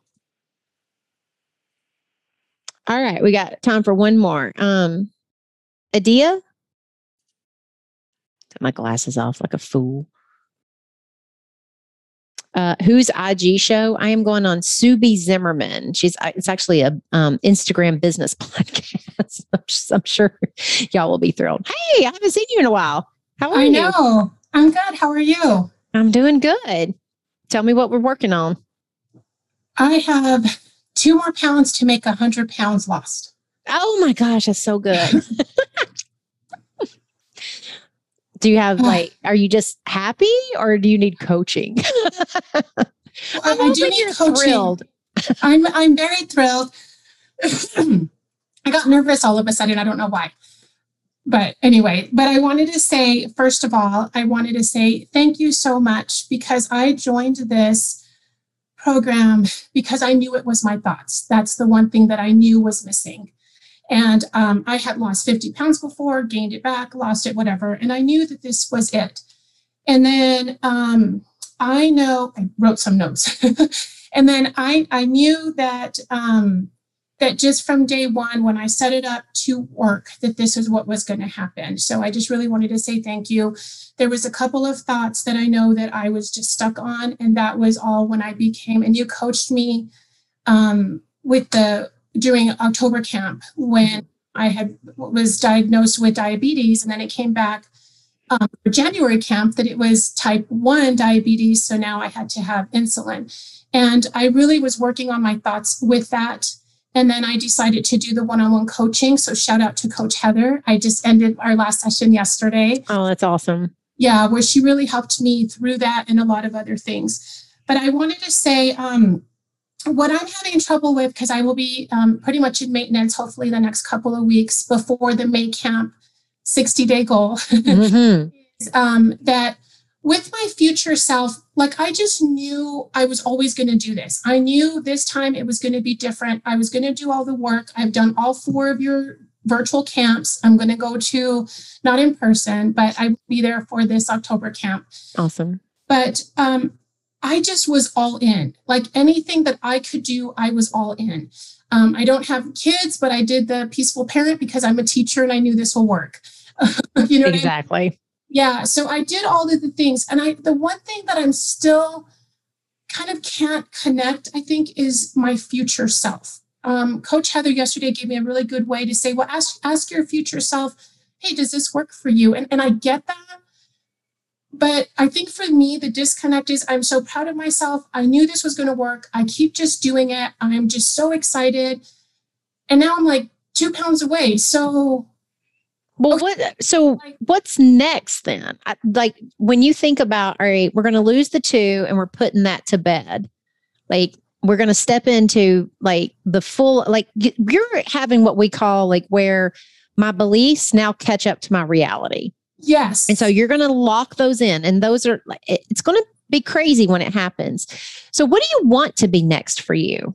All right. We got time for one more. Um, Adia? Took my glasses off like a fool. Uh, whose I G show? I am going on Subi Zimmerman. She's it's actually a um, Instagram business podcast. I'm, just, I'm sure y'all will be thrilled. Hey, I haven't seen you in a while. How are I you? I know. I'm good. How are you? I'm doing good. Tell me what we're working on. I have two more pounds to make a hundred pounds lost. Oh my gosh, that's so good. Do you have like, are you just happy or do you need coaching? I, I do need coaching. Thrilled. I'm I'm very thrilled. I got nervous all of a sudden. I don't know why. But anyway, but I wanted to say, first of all, I wanted to say thank you so much, because I joined this program because I knew it was my thoughts. That's the one thing that I knew was missing. And um, I had lost fifty pounds before, gained it back, lost it, whatever. And I knew that this was it. And then um, I know, I wrote some notes. And then I, I knew that um, that just from day one, when I set it up to work, that this is what was going to happen. So I just really wanted to say thank you. There was a couple of thoughts that I know that I was just stuck on. And that was all when I became, and you coached me um, with the, during October camp, when I had was diagnosed with diabetes, and then it came back um, for January camp that it was type one diabetes. So now I had to have insulin. And I really was working on my thoughts with that. And then I decided to do the one-on-one coaching. So shout out to Coach Heather. I just ended our last session yesterday. Oh, that's awesome. Yeah, where she really helped me through that and a lot of other things. But I wanted to say um, what I'm having trouble with, because I will be um, pretty much in maintenance, hopefully the next couple of weeks before the May camp sixty-day goal, mm-hmm. is um, that with my future self, like I just knew I was always going to do this. I knew this time it was going to be different. I was going to do all the work. I've done all four of your virtual camps. I'm going to go to, not in person, but I will be there for this October camp. Awesome. But um, I just was all in. Like anything that I could do, I was all in. Um, I don't have kids, but I did the peaceful parent because I'm a teacher and I knew this will work. You know exactly. What I mean? Yeah. So I did all of the things. And I, the one thing that I'm still kind of can't connect, I think, is my future self. Um, Coach Heather yesterday gave me a really good way to say, well, ask, ask your future self, hey, does this work for you? And, and I get that. But I think for me, the disconnect is I'm so proud of myself. I knew this was going to work. I keep just doing it. I'm just so excited. And now I'm like two pounds away. So Well, what, so what's next then? I, like when you think about, all right, we're going to lose the two and we're putting that to bed. Like we're going to step into like the full, like you're having what we call like where my beliefs now catch up to my reality. Yes. And so you're going to lock those in, and those are, it's going to be crazy when it happens. So what do you want to be next for you?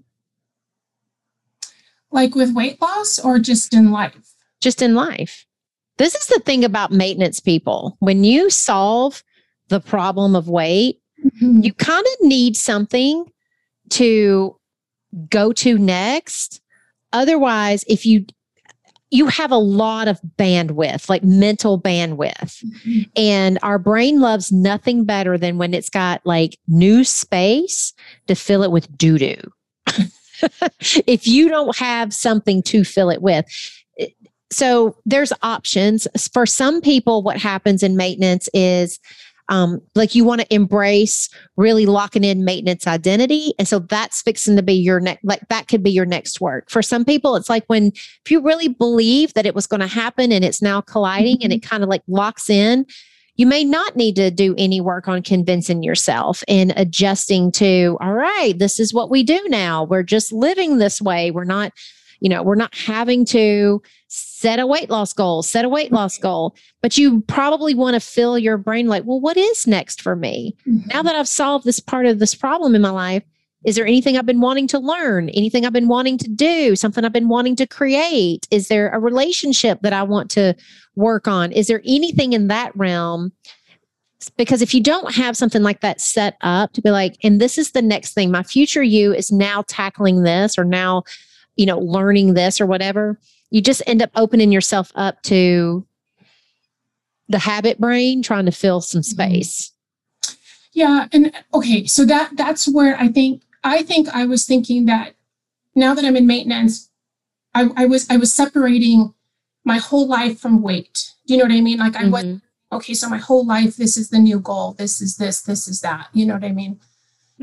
Like with weight loss or just in life? Just in life. This is the thing about maintenance people. When you solve the problem of weight, mm-hmm. you kind of need something to go to next. Otherwise, if you you have a lot of bandwidth, like mental bandwidth, mm-hmm. and our brain loves nothing better than when it's got like new space to fill it with doo-doo. If you don't have something to fill it with. So there's options. For some people, what happens in maintenance is um, like you want to embrace really locking in maintenance identity. And so that's fixing to be your next, like that could be your next work. For some people, it's like when, if you really believe that it was going to happen and it's now colliding mm-hmm. and it kind of like locks in, you may not need to do any work on convincing yourself and adjusting to, all right, this is what we do now. We're just living this way. We're not, you know, we're not having to set a weight loss goal, set a weight loss goal, but you probably want to fill your brain like, well, what is next for me? Mm-hmm. Now that I've solved this part of this problem in my life, is there anything I've been wanting to learn? Anything I've been wanting to do? Something I've been wanting to create? Is there a relationship that I want to work on? Is there anything in that realm? Because if you don't have something like that set up to be like, and this is the next thing, my future you is now tackling this or now, you know, learning this or whatever, you just end up opening yourself up to the habit brain trying to fill some space. Yeah. And okay. So that, that's where I think, I think I was thinking that now that I'm in maintenance, I, I was, I was separating my whole life from weight. Do you know what I mean? Like I mm-hmm. went, okay, so my whole life, this is the new goal. This is this, this is that. You know what I mean? Mm-hmm. Yeah.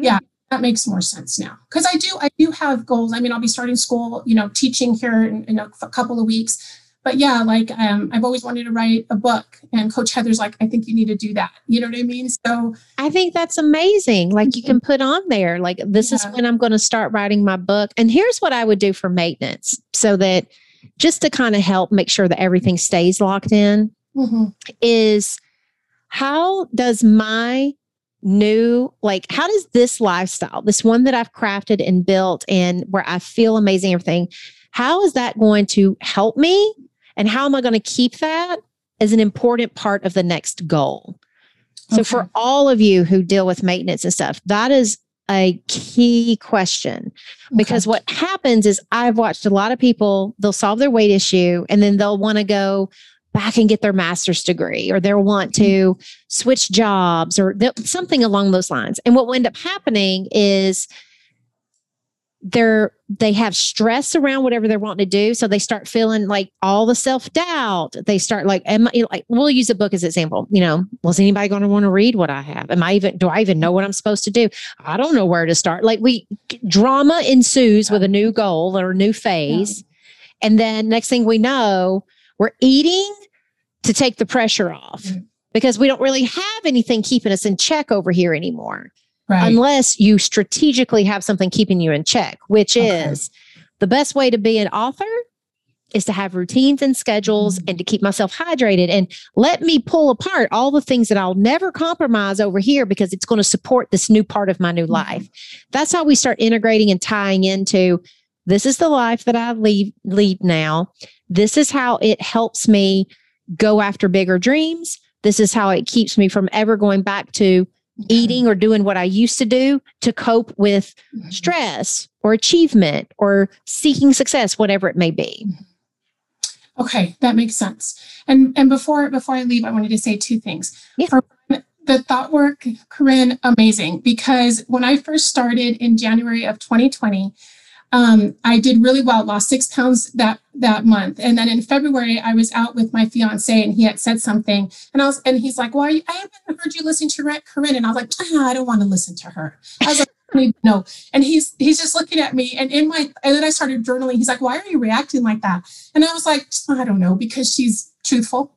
that makes more sense now. Because I do, I do have goals. I mean, I'll be starting school, you know, teaching here in, in a, a couple of weeks. But yeah, like um, I've always wanted to write a book, and Coach Heather's like, I think you need to do that. You know what I mean? So I think that's amazing. Like you can put on there, like, this yeah. is when I'm going to start writing my book. And here's what I would do for maintenance, so that just to kind of help make sure that everything stays locked in, mm-hmm. is how does my new, like, how does this lifestyle, this one that I've crafted and built and where I feel amazing, everything, how is that going to help me? And how am I going to keep that as an important part of the next goal? Okay. So for all of you who deal with maintenance and stuff, that is a key question, because okay. what happens is I've watched a lot of people, they'll solve their weight issue and then they'll want to go back and get their master's degree, or they'll want to switch jobs or something along those lines. And what will end up happening is they're, they have stress around whatever they're wanting to do. So they start feeling like all the self-doubt. They start like, am I, like, we'll use a book as an example. You know, was anybody going to want to read what I have? Am I even, do I even know what I'm supposed to do? I don't know where to start. Like we, drama ensues yeah. with a new goal or a new phase. Yeah. And then next thing we know, we're eating to take the pressure off mm-hmm. because we don't really have anything keeping us in check over here anymore. Right. Unless you strategically have something keeping you in check, which okay. is the best way to be an author is to have routines and schedules mm-hmm. and to keep myself hydrated, and let me pull apart all the things that I'll never compromise over here because it's going to support this new part of my new mm-hmm. life. That's how we start integrating and tying into, this is the life that I lead, lead now. This is how it helps me go after bigger dreams. This is how it keeps me from ever going back to eating or doing what I used to do to cope with stress or achievement or seeking success, whatever it may be. Okay, that makes sense. And and before before I leave, I wanted to say two things. Yeah. For the thought work, Corinne, amazing. Because when I first started in January of twenty twenty, um, I did really well, lost six pounds that that month. And then in February, I was out with my fiance and he had said something. And I was, and he's like, well, I haven't heard you listening to Corinne. And I was like, ah, I don't want to listen to her. I was like, no. And he's he's just looking at me. And in my, and then I started journaling. He's like, why are you reacting like that? And I was like, I don't know, because she's truthful.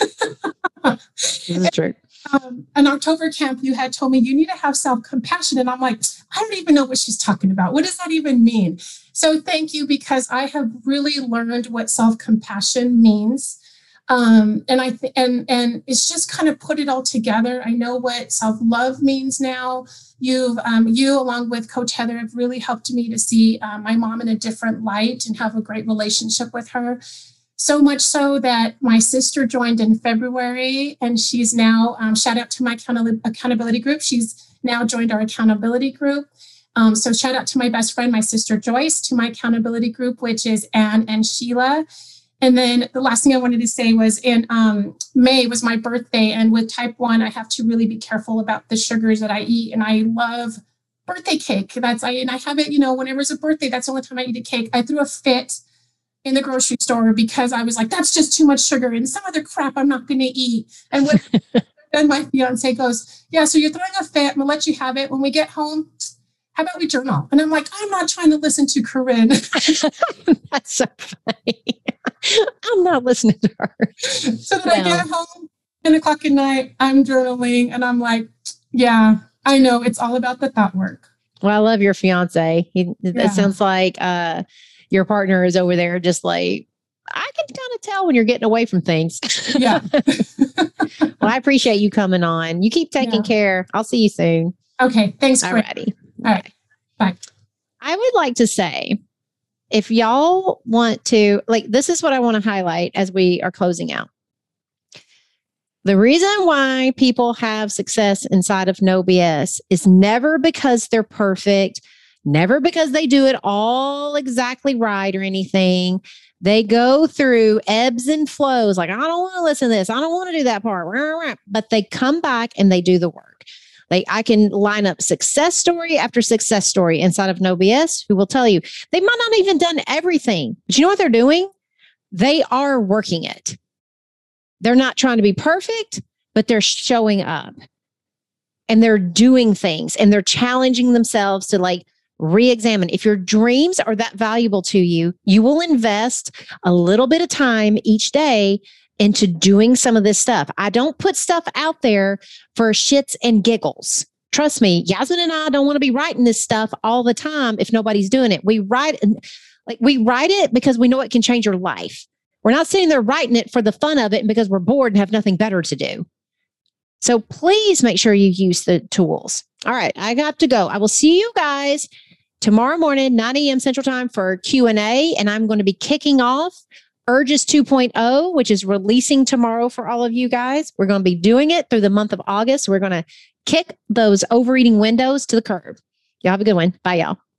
This is true. Um, an October camp, you had told me you need to have self-compassion. And I'm like, I don't even know what she's talking about. What does that even mean? So thank you, because I have really learned what self-compassion means. Um, and I th- and and it's just kind of put it all together. I know what self-love means now. You've um, you, along with Coach Heather, have really helped me to see uh, my mom in a different light and have a great relationship with her. So much so that my sister joined in February, and she's now, um, shout out to my account- accountability group. She's now joined our accountability group. Um, so shout out to my best friend, my sister Joyce, to my accountability group, which is Anne and Sheila. And then the last thing I wanted to say was in um, May was my birthday. And with type one, I have to really be careful about the sugars that I eat. And I love birthday cake. That's I and I have it, you know, whenever it's a birthday, that's the only time I eat a cake. I threw a fit in the grocery store because I was like, that's just too much sugar and some other crap I'm not going to eat. And when, then my fiance goes, yeah, so you're throwing a fit. I'm going to let you have it. When we get home, how about we journal? And I'm like, I'm not trying to listen to Corinne. That's so funny. I'm not listening to her. So then well. I get home, ten o'clock at night, I'm journaling, and I'm like, yeah, I know. It's all about the thought work. Well, I love your fiance. He, yeah. It sounds like uh, your partner is over there just like, I can kind of tell when you're getting away from things. Yeah. Well, I appreciate you coming on. You keep taking yeah. care. I'll see you soon. Okay. Thanks. Alrighty. All right. Bye. I would like to say, if y'all want to, like, this is what I want to highlight as we are closing out. The reason why people have success inside of No B S is never because they're perfect, never because they do it all exactly right or anything. They go through ebbs and flows. Like, I don't want to listen to this. I don't want to do that part. But they come back and they do the work. Like, I can line up success story after success story inside of No B S who will tell you they might not even done everything. But you know what they're doing? They are working it. They're not trying to be perfect, but they're showing up. and they're doing things and they're challenging themselves to like re-examine. If your dreams are that valuable to you, you will invest a little bit of time each day into doing some of this stuff. I don't put stuff out there for shits and giggles. Trust me, Yasmin and I don't want to be writing this stuff all the time if nobody's doing it. We write like we write it because we know it can change your life. We're not sitting there writing it for the fun of it and because we're bored and have nothing better to do. So please make sure you use the tools. All right, I got to go. I will see you guys tomorrow morning, nine a.m. Central Time for Q and A, and I'm going to be kicking off Urges two point oh, which is releasing tomorrow for all of you guys. We're going to be doing it through the month of August. We're going to kick those overeating windows to the curb. Y'all have a good one. Bye, y'all.